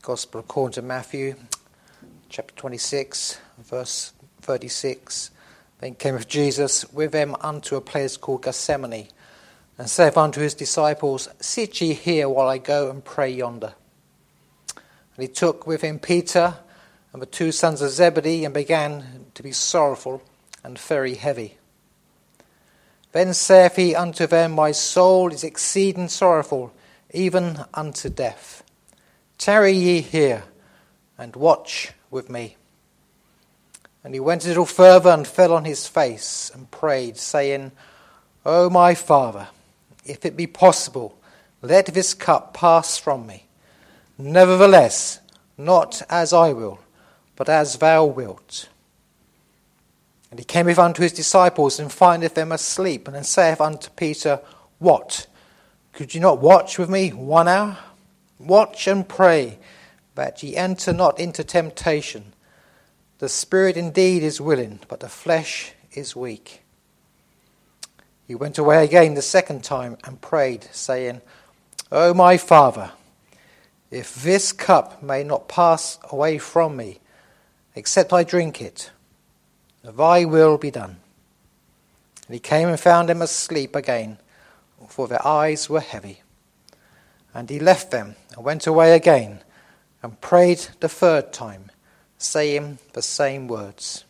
Gospel according to Matthew, chapter 26, verse 36. Then cometh Jesus with them unto a place called Gethsemane, and saith unto his disciples, Sit ye here while I go and pray yonder. And he took with him Peter and the two sons of Zebedee, and began to be sorrowful and very heavy. Then saith he unto them, My soul is exceeding sorrowful, even unto death. Tarry ye here, and watch with me. And he went a little further, and fell on his face, and prayed, saying, O my Father, if it be possible, let this cup pass from me. Nevertheless, not as I will, but as thou wilt. And he cometh unto his disciples, and findeth them asleep, and then saith unto Peter, What? Could ye not watch with me 1 hour? Watch and pray, that ye enter not into temptation. The spirit indeed is willing, but the flesh is weak. He went away again the second time, and prayed, saying, O my Father, if this cup may not pass away from me, except I drink it, thy will be done. And he came and found them asleep again, for their eyes were heavy. And he left them, and went away again, and prayed the third time, saying the same words.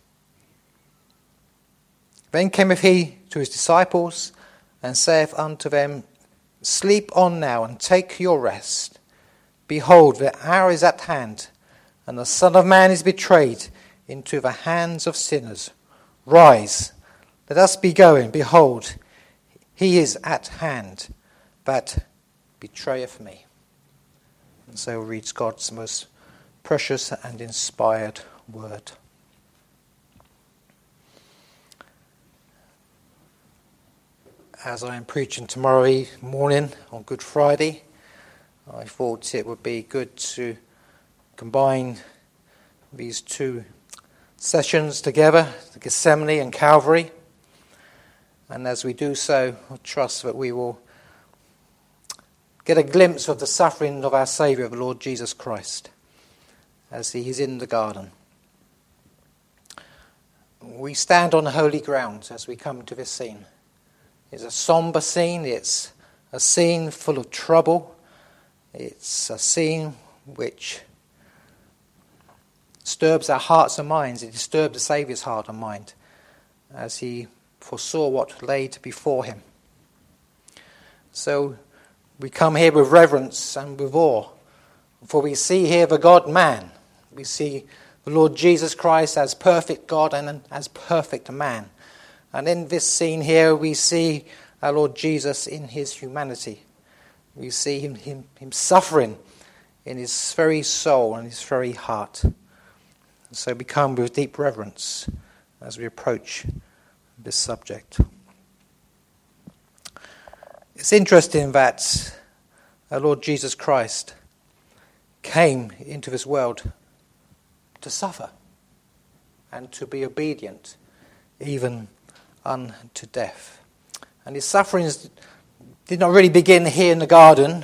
Then cometh he to his disciples, and saith unto them, Sleep on now, and take your rest. Behold, the hour is at hand, and the Son of Man is betrayed into the hands of sinners. Rise, let us be going. Behold, he is at hand that betrayeth me. And so reads God's most precious and inspired word. As I am preaching tomorrow morning on Good Friday, I thought it would be good to combine these two sessions together, the Gethsemane and Calvary. And as we do so, I trust that we will get a glimpse of the suffering of our Saviour, the Lord Jesus Christ, as he is in the garden. We stand on holy ground as we come to this scene. It's a sombre scene, it's a scene full of trouble, it's a scene which disturbs our hearts and minds. It disturbed the Saviour's heart and mind as he foresaw what lay before him. So we come here with reverence and with awe, for we see here the God-man. We see the Lord Jesus Christ as perfect God and as perfect man. And in this scene here, we see our Lord Jesus in his humanity. We see him suffering in his very soul and his very heart. And so we come with deep reverence as we approach this subject. It's interesting that our Lord Jesus Christ came into this world to suffer and to be obedient, even unto death. And his sufferings did not really begin here in the garden.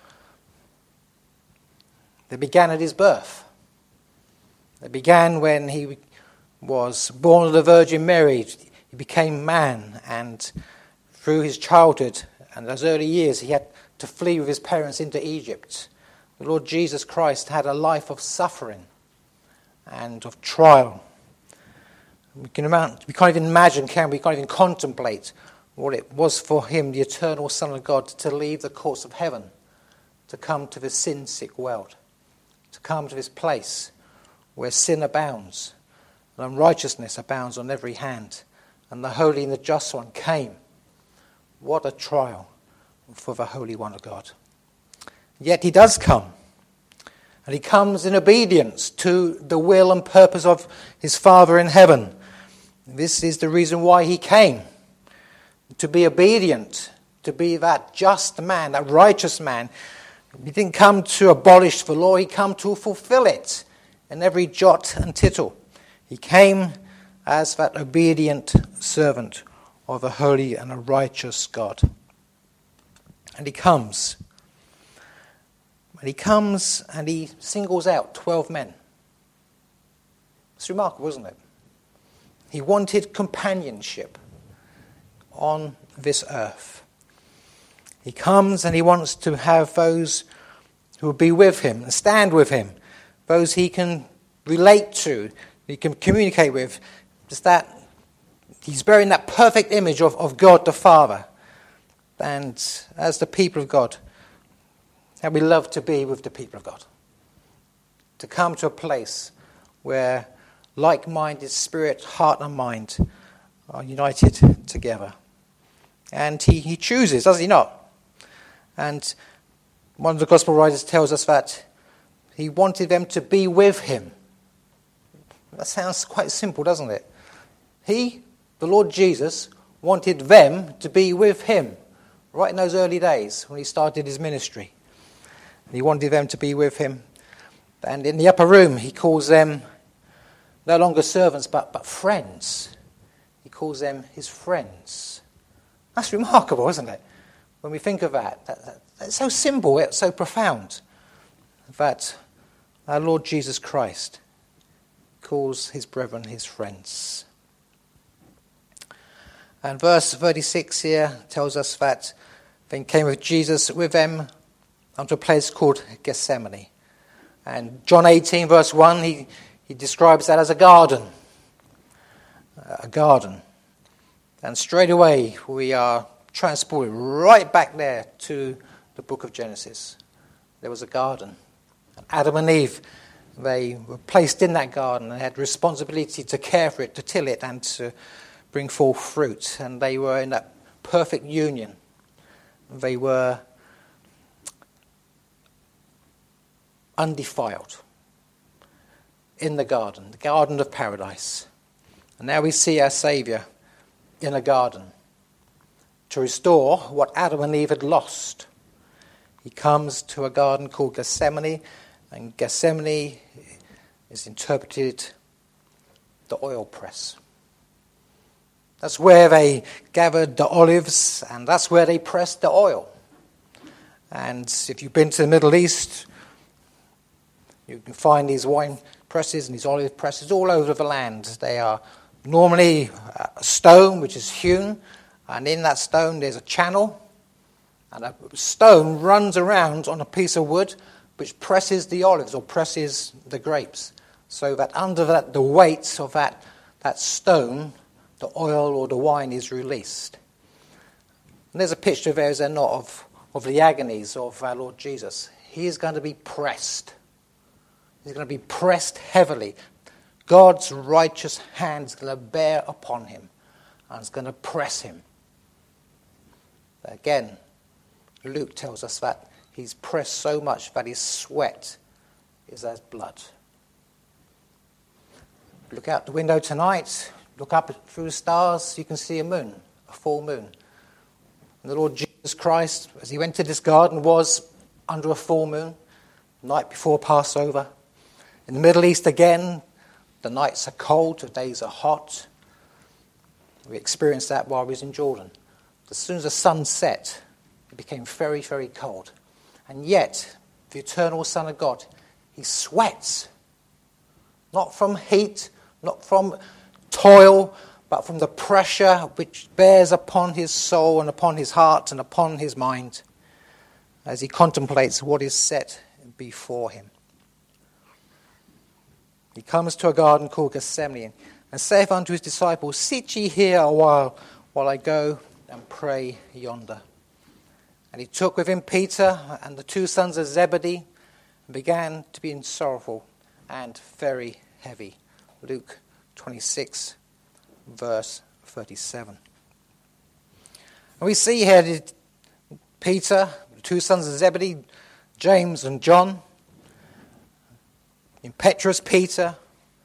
They began at his birth. They began when he was born of the Virgin Mary. He became man, and through his childhood and those early years, he had to flee with his parents into Egypt. The Lord Jesus Christ had a life of suffering and of trial. We can't even imagine, we can't even contemplate what it was for him, the eternal Son of God, to leave the courts of heaven, to come to this sin-sick world, to come to this place where sin abounds and unrighteousness abounds on every hand, and the Holy and the Just One came. What a trial for the Holy One of God. Yet he does come, and he comes in obedience to the will and purpose of his Father in heaven. This is the reason why he came, to be obedient, to be that just man, that righteous man. He didn't come to abolish the law, he came to fulfill it in every jot and tittle. He came as that obedient servant of a holy and a righteous God. And he comes. And he comes and he singles out 12 men. It's remarkable, isn't it? He wanted companionship on this earth. He comes and he wants to have those who will be with him and stand with him, those he can relate to, he can communicate with. Just that he's bearing that perfect image of God the Father. And as the people of God, how we love to be with the people of God. To come to a place where like-minded spirit, heart and mind are united together. And he chooses, does he not? And one of the gospel writers tells us that he wanted them to be with him. That sounds quite simple, doesn't it? He, the Lord Jesus, wanted them to be with him right in those early days when he started his ministry. And he wanted them to be with him. And in the upper room, he calls them no longer servants, but friends. He calls them his friends. That's remarkable, isn't it? When we think of that, it's so simple, it's so profound, that our Lord Jesus Christ calls his brethren his friends. And verse 36 here tells us that then came with Jesus with them unto a place called Gethsemane. And John 18 verse 1, he describes that as a garden. A garden. And straight away we are transported right back there to the book of Genesis. There was a garden. And Adam and Eve, they were placed in that garden and had responsibility to care for it, to till it, and to bring forth fruit. And they were in that perfect union. They were undefiled in the garden of paradise. And now we see our Saviour in a garden to restore what Adam and Eve had lost. He comes to a garden called Gethsemane, and Gethsemane is interpreted the oil press. That's where they gathered the olives, and that's where they pressed the oil. And if you've been to the Middle East, you can find these wine presses and these olive presses all over the land. They are normally a stone which is hewn, and in that stone there's a channel, and a stone runs around on a piece of wood which presses the olives or presses the grapes, so that under the weight of that stone, the oil or the wine is released. And there's a picture there, is there not, of the agonies of our Lord Jesus. He is going to be pressed. He's going to be pressed heavily. God's righteous hand is going to bear upon him and it's going to press him. Again, Luke tells us that he's pressed so much that his sweat is as blood. Look out the window tonight, look up through the stars, you can see a moon, a full moon. And the Lord Jesus Christ, as he went to this garden, was under a full moon, night before Passover. In the Middle East again, the nights are cold, the days are hot. We experienced that while we was in Jordan. As soon as the sun set, it became very, very cold. And yet, the eternal Son of God, he sweats. Not from heat, not from toil, but from the pressure which bears upon his soul and upon his heart and upon his mind as he contemplates what is set before him. He comes to a garden called Gethsemane and saith unto his disciples, Sit ye here a while I go and pray yonder. And he took with him Peter and the two sons of Zebedee and began to be sorrowful and very heavy. Luke 26, verse 37. And we see here Peter, the two sons of Zebedee, James and John. Impetuous Peter,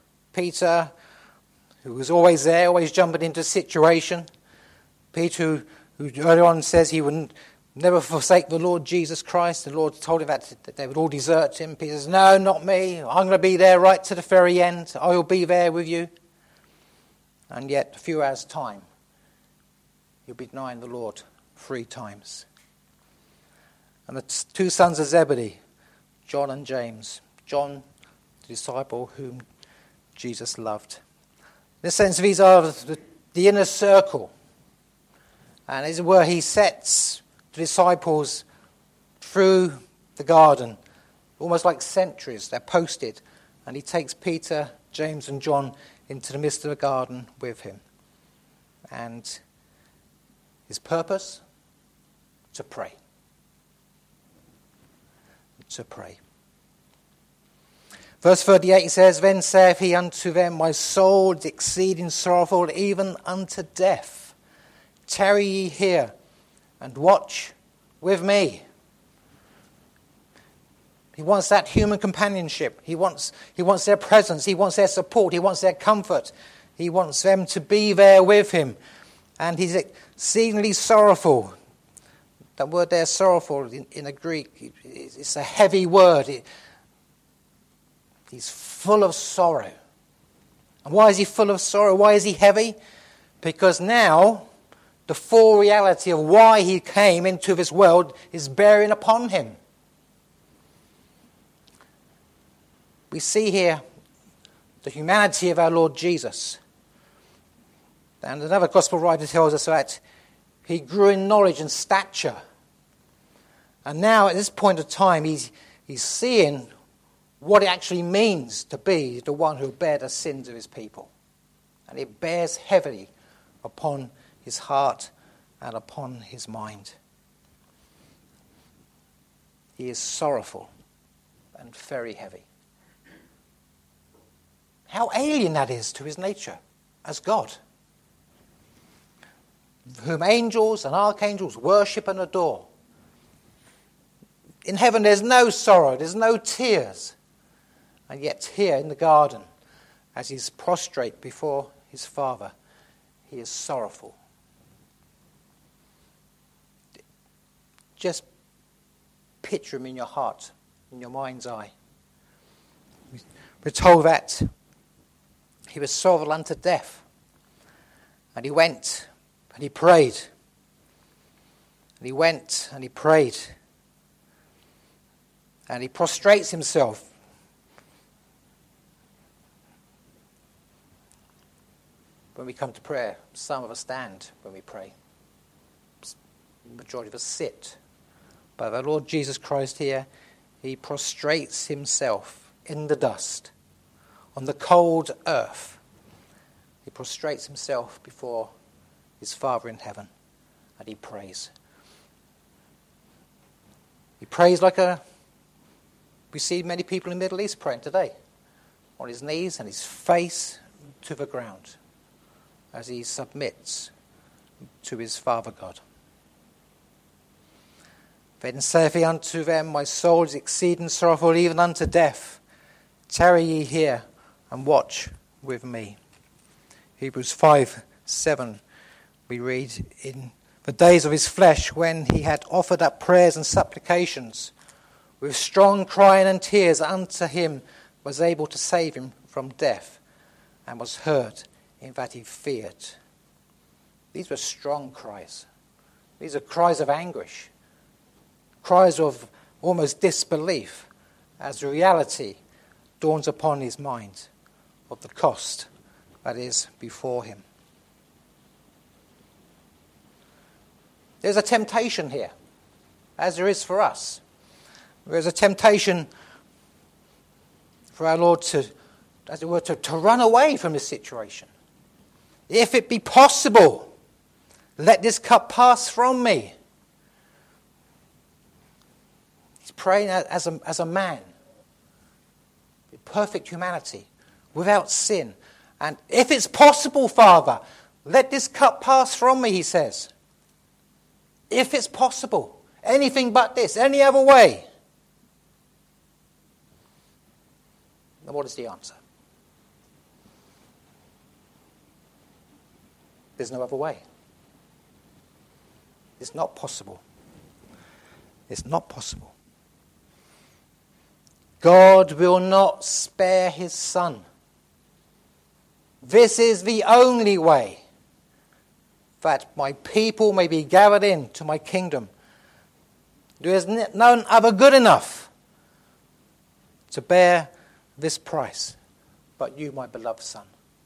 who was always there, always jumping into a situation. Peter, who earlier on says he would never forsake the Lord Jesus Christ. The Lord told him that they would all desert him. Peter says, no, not me. I'm going to be there right to the very end. I will be there with you. And yet, a few hours' time, you'll be denying the Lord 3 times. And the two sons of Zebedee, John and James. John, the disciple whom Jesus loved. In a sense, these are the inner circle. And this is where he sets the disciples through the garden, almost like sentries. They're posted. And he takes Peter, James and John into the midst of the garden with him. And his purpose? To pray. To pray. Verse 38 he says, Then saith he unto them, My soul is exceeding sorrowful, even unto death. Tarry ye here, and watch with me. He wants that human companionship. He wants their presence. He wants their support. He wants their comfort. He wants them to be there with him. And he's exceedingly sorrowful. That word there, sorrowful, in the Greek, it's a heavy word. He's full of sorrow. And why is he full of sorrow? Why is he heavy? Because now the full reality of why he came into this world is bearing upon him. We see here the humanity of our Lord Jesus. And another gospel writer tells us that he grew in knowledge and stature. And now at this point of time, he's seeing what it actually means to be the one who bear the sins of his people. And it bears heavily upon his heart and upon his mind. He is sorrowful and very heavy. How alien that is to his nature as God, whom angels and archangels worship and adore. In heaven there's no sorrow, there's no tears. And yet here in the garden, as he's prostrate before his Father, he is sorrowful. Just picture him in your heart, in your mind's eye. We're told that he was sorrowful unto death. And he went and he prayed. And he went and he prayed. And he prostrates himself. When we come to prayer, some of us stand when we pray. The majority of us sit. But the Lord Jesus Christ here, he prostrates himself in the dust, on the cold earth. He prostrates himself before his Father in heaven, and he prays. He prays like we see many people in the Middle East praying today, on his knees and his face to the ground, as he submits to his Father God. Then saith he unto them, My soul is exceeding sorrowful, even unto death. Tarry ye here, and watch with me. Hebrews 5:7, we read, In the days of his flesh, when he had offered up prayers and supplications, with strong crying and tears unto him, was able to save him from death, and was heard in that he feared. These were strong cries. These are cries of anguish, cries of almost disbelief, as the reality dawns upon his mind of the cost that is before him. There's a temptation here, as there is for us. There's a temptation for our Lord to, as it were, to run away from this situation. If it be possible, let this cup pass from me. He's praying as a man, with perfect humanity, without sin. And if it's possible, Father, let this cup pass from me, he says. If it's possible. Anything but this, any other way. Then what is the answer? There's no other way. It's not possible. It's not possible. God will not spare his Son. This is the only way that my people may be gathered in to my kingdom. There is none other good enough to bear this price, but you, my beloved Son.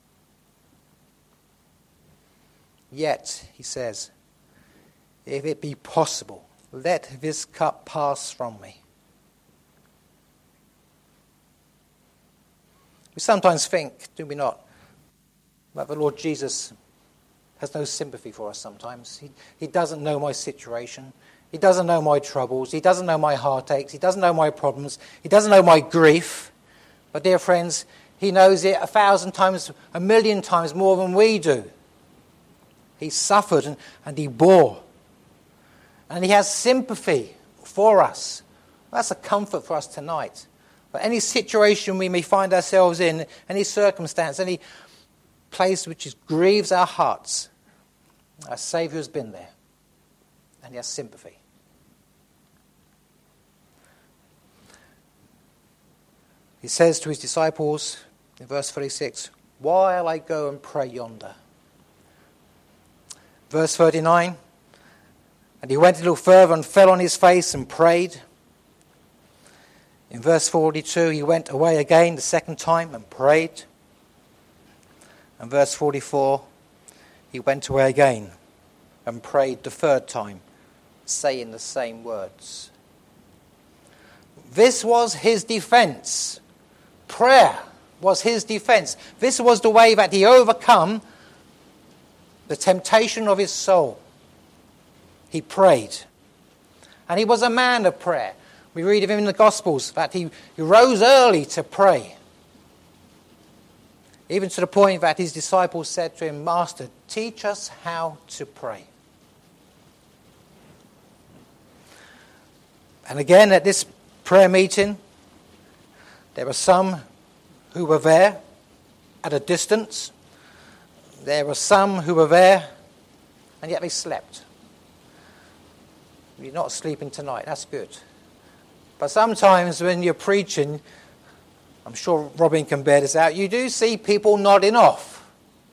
Yet, he says, if it be possible, let this cup pass from me. We sometimes think, do we not, that the Lord Jesus has no sympathy for us sometimes. He doesn't know my situation. He doesn't know my troubles. He doesn't know my heartaches. He doesn't know my problems. He doesn't know my grief. But dear friends, he knows it 1,000 times, 1,000,000 times more than we do. He suffered and he bore. And he has sympathy for us. That's a comfort for us tonight. But any situation we may find ourselves in, any circumstance, any place which grieves our hearts, our Saviour has been there. And he has sympathy. He says to his disciples in verse 36, while I go and pray yonder. Verse 39, and he went a little further and fell on his face and prayed. In verse 42, he went away again the second time and prayed. And verse 44, he went away again and prayed the third time, saying the same words. This was his defense. Prayer was his defense. This was the way that he overcome the temptation of his soul. He prayed. And he was a man of prayer. We read of him in the Gospels that he rose early to pray. Even to the point that his disciples said to him, Master, teach us how to pray. And again at this prayer meeting, there were some who were there at a distance. There were some who were there, and yet they slept. You're not sleeping tonight, that's good. But sometimes when you're preaching, I'm sure Robin can bear this out, you do see people nodding off.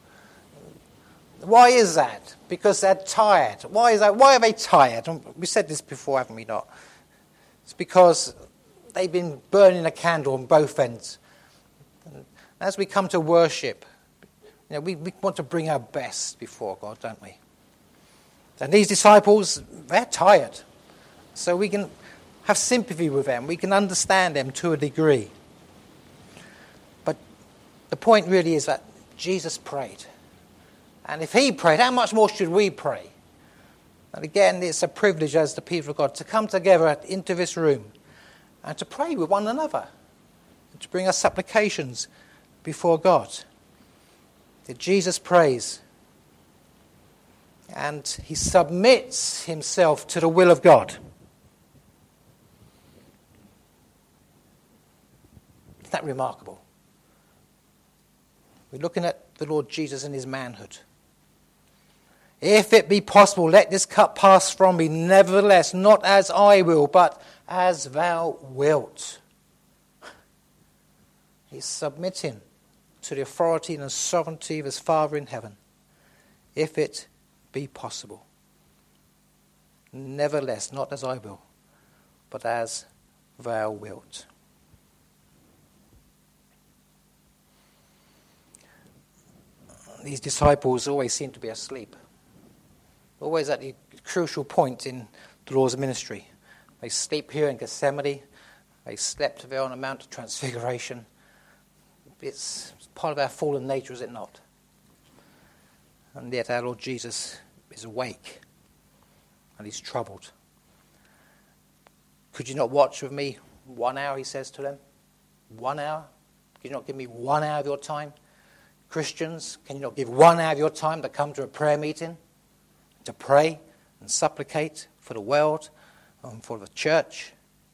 Why is that? Because they're tired. Why is that? Why are they tired? We said this before, haven't we not? It's because they've been burning a candle on both ends. And as we come to worship, we want to bring our best before God, don't we? And these disciples, they're tired. So we can have sympathy with them. We can understand them to a degree. But the point really is that Jesus prayed. And if he prayed, how much more should we pray? And again, it's a privilege as the people of God to come together into this room and to pray with one another, and to bring our supplications before God. That Jesus prays and he submits himself to the will of God. Isn't that remarkable? We're looking at the Lord Jesus in his manhood. If it be possible, let this cup pass from me. Nevertheless, not as I will, but as thou wilt. He's submitting to the authority and the sovereignty of his Father in heaven. If it be possible. Nevertheless, not as I will, but as thou wilt. These disciples always seem to be asleep. Always at the crucial point in the Lord's ministry. They sleep here in Gethsemane. They slept there on the Mount of Transfiguration. It's part of our fallen nature, is it not? And yet our Lord Jesus is awake and he's troubled. Could you not watch with me 1 hour, he says to them? 1 hour? Could you not give me 1 hour of your time? Christians, can you not give 1 hour of your time to come to a prayer meeting? To pray and supplicate for the world and for the church?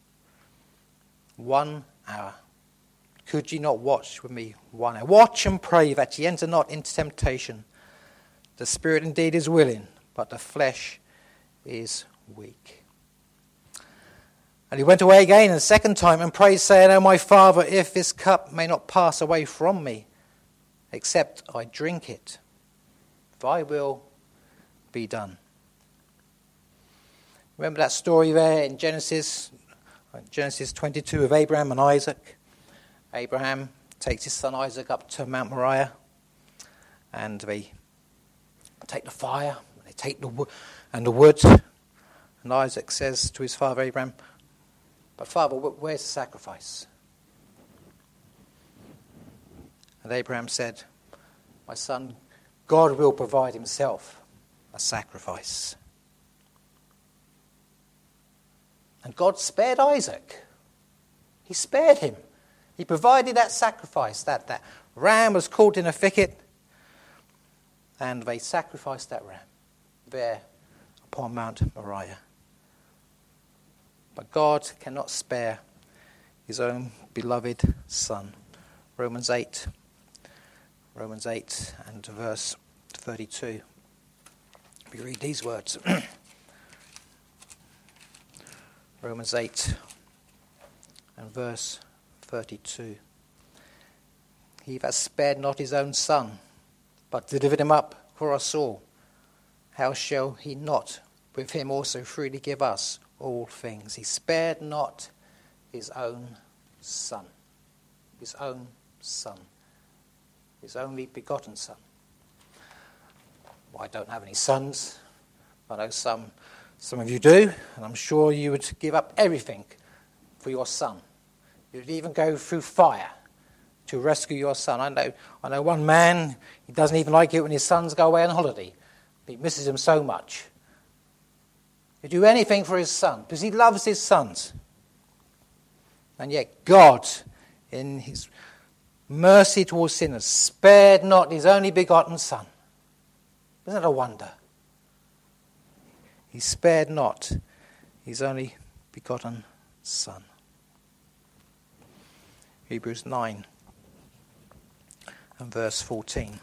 1 hour. Could ye not watch with me 1 hour? Watch and pray that ye enter not into temptation. The spirit indeed is willing, but the flesh is weak. And he went away again the second time and prayed, saying, O my Father, if this cup may not pass away from me, except I drink it, thy will be done. Remember that story there in Genesis 22 of Abraham and Isaac? Abraham takes his son Isaac up to Mount Moriah, and they take the fire, they take the wood, and Isaac says to his father Abraham, "But Father, where's the sacrifice?" And Abraham said, "My son, God will provide himself a sacrifice." And God spared Isaac. He spared him. He provided that sacrifice. That ram was caught in a thicket, and they sacrificed that ram there upon Mount Moriah. But God cannot spare his own beloved son. Romans 8 and verse 32. We read these words. Romans 8 and verse 32. He that spared not his own son, but delivered him up for us all, how shall he not with him also freely give us all things? He spared not his own son. His own son. His only begotten son. Well, I don't have any sons. I know some of you do, and I'm sure you would give up everything for your son. You'd even go through fire to rescue your son. I know one man, he doesn't even like it when his sons go away on holiday. He misses them so much. He'd do anything for his son because he loves his sons. And yet God, in his mercy towards sinners, spared not his only begotten son. Isn't that a wonder? He spared not his only begotten son. Hebrews 9 and verse 14.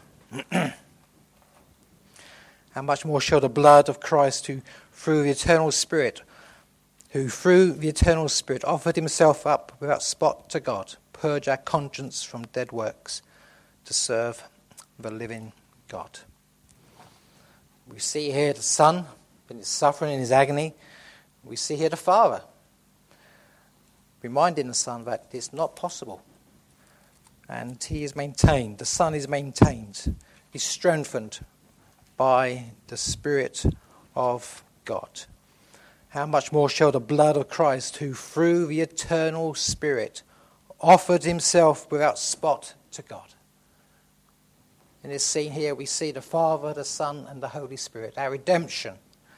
How much more shall the blood of Christ, who through the eternal Spirit offered himself up without spot to God, purge our conscience from dead works to serve the living God. We see here the Son in his suffering, in his agony. We see here the Father reminding the Son that it's not possible. And he is maintained, the Son is maintained, he's strengthened by the Spirit of God. How much more shall the blood of Christ, who through the eternal Spirit offered himself without spot to God. In this scene here we see the Father, the Son and the Holy Spirit. Our redemption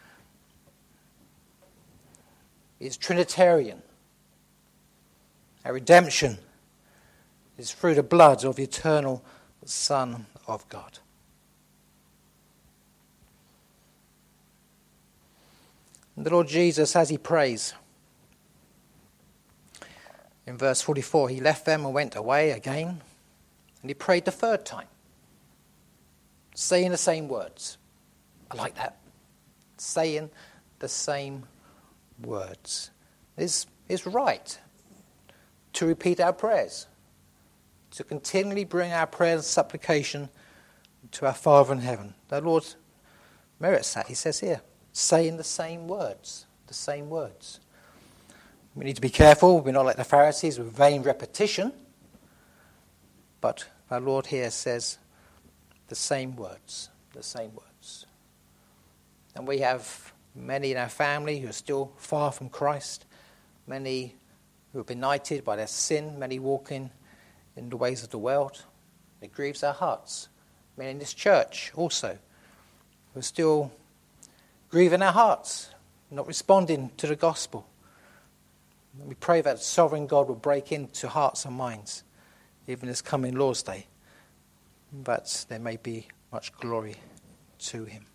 is Trinitarian. Our redemption is through the blood of the eternal Son of God. And the Lord Jesus, as he prays, in verse 44, he left them and went away again, and he prayed the third time, saying the same words. I like that. Saying the same words. It's right to repeat our prayers, to continually bring our prayers and supplication to our Father in heaven. The Lord merits that, he says here, saying the same words, the same words. We need to be careful, we're not like the Pharisees with vain repetition, but our Lord here says the same words, the same words. And we have many in our family who are still far from Christ, many who have been benighted by their sin, many walking in the ways of the world. It grieves our hearts. Many in this church also who are still grieving our hearts, not responding to the gospel. And we pray that sovereign God will break into hearts and minds, even this coming Lord's Day, but there may be much glory to him.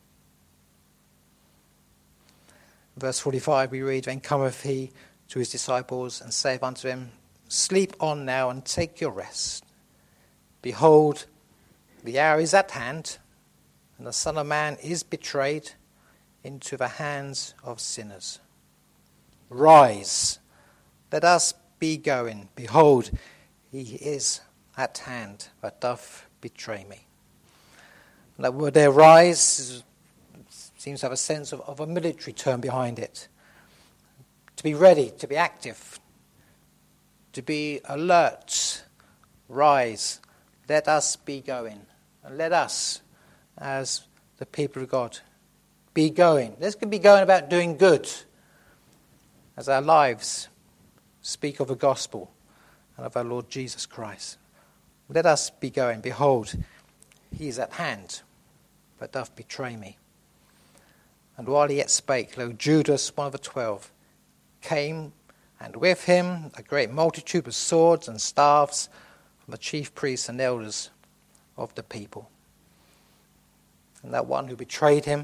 Verse 45 we read, Then cometh he to his disciples and saith unto them, Sleep on now and take your rest. Behold, the hour is at hand, and the Son of Man is betrayed into the hands of sinners. Rise, let us be going. Behold, he is at hand that doth betray me. And that word there, rise, seems to have a sense of a military term behind it. To be ready, to be active, to be alert. Rise, let us be going. And let us, as the people of God, be going. Let's be going about doing good as our lives speak of the gospel and of our Lord Jesus Christ. Let us be going. Behold, he is at hand, but doth betray me. And while he yet spake, lo, Judas, one of the 12, came, and with him a great multitude with swords and staves from the chief priests and elders of the people. And that one who betrayed him,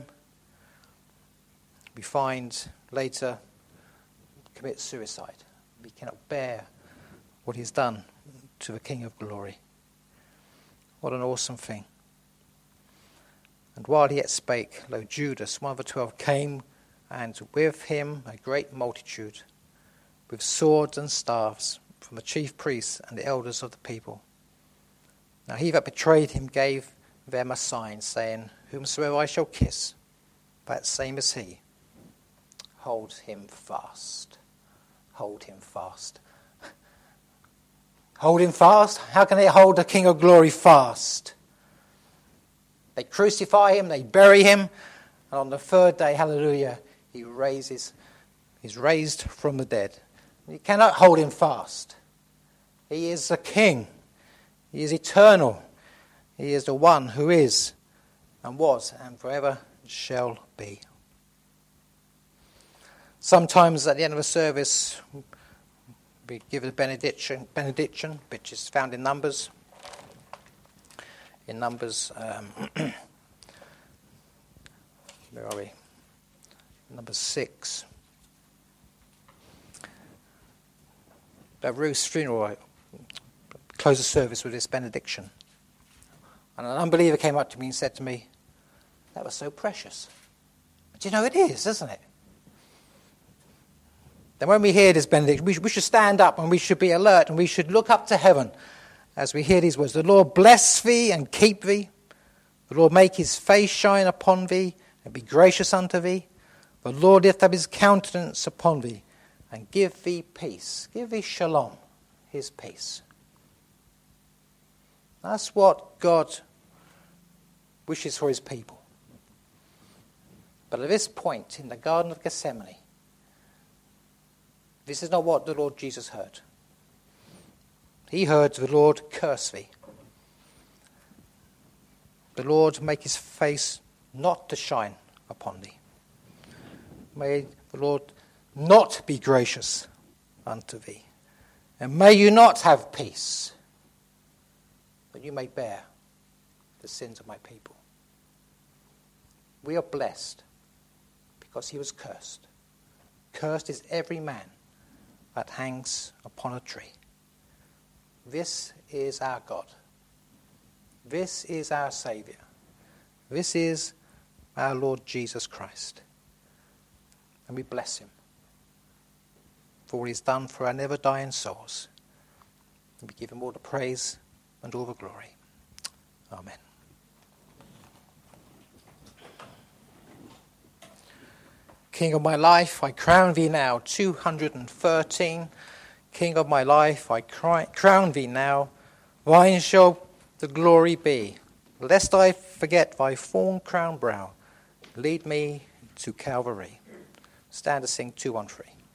we find later commit suicide. He cannot bear what he's done to the King of Glory. What an awesome thing. And while he yet spake, lo, Judas, one of the 12, came, and with him a great multitude, with swords and staves, from the chief priests and the elders of the people. Now he that betrayed him gave them a sign, saying, Whomsoever I shall kiss, that same is he. Hold him fast. Hold him fast. Hold him fast? How can they hold the King of Glory fast? They crucify him, they bury him, and on the third day, hallelujah, he's raised from the dead. You cannot hold him fast. He is the King. He is eternal. He is the one who is and was and forever shall be. Sometimes at the end of a service, we give a benediction, which is found in Numbers. In Numbers, where are we? Number 6. At Ruth's funeral, I closed the service with this benediction. And an unbeliever came up to me and said to me, that was so precious. But you know, it is, isn't it? Then when we hear this benediction, we should stand up and we should be alert and we should look up to heaven as we hear these words. The Lord bless thee and keep thee. The Lord make his face shine upon thee and be gracious unto thee. The Lord lift up his countenance upon thee and give thee peace. Give thee shalom, his peace. That's what God wishes for his people. But at this point in the Garden of Gethsemane, this is not what the Lord Jesus heard. He heard the Lord curse thee. The Lord make his face not to shine upon thee. May the Lord not be gracious unto thee. And may you not have peace, but you may bear the sins of my people. We are blessed because he was cursed. Cursed is every man that hangs upon a tree. This is our God. This is our Saviour. This is our Lord Jesus Christ. And we bless him for what he's done for our never-dying souls. And we give him all the praise and all the glory. Amen. King of my life, I crown thee now. 213. King of my life, I crown thee now. Thine shall the glory be. Lest I forget thy thorn-crowned brow, lead me to Calvary. Stand to sing 213.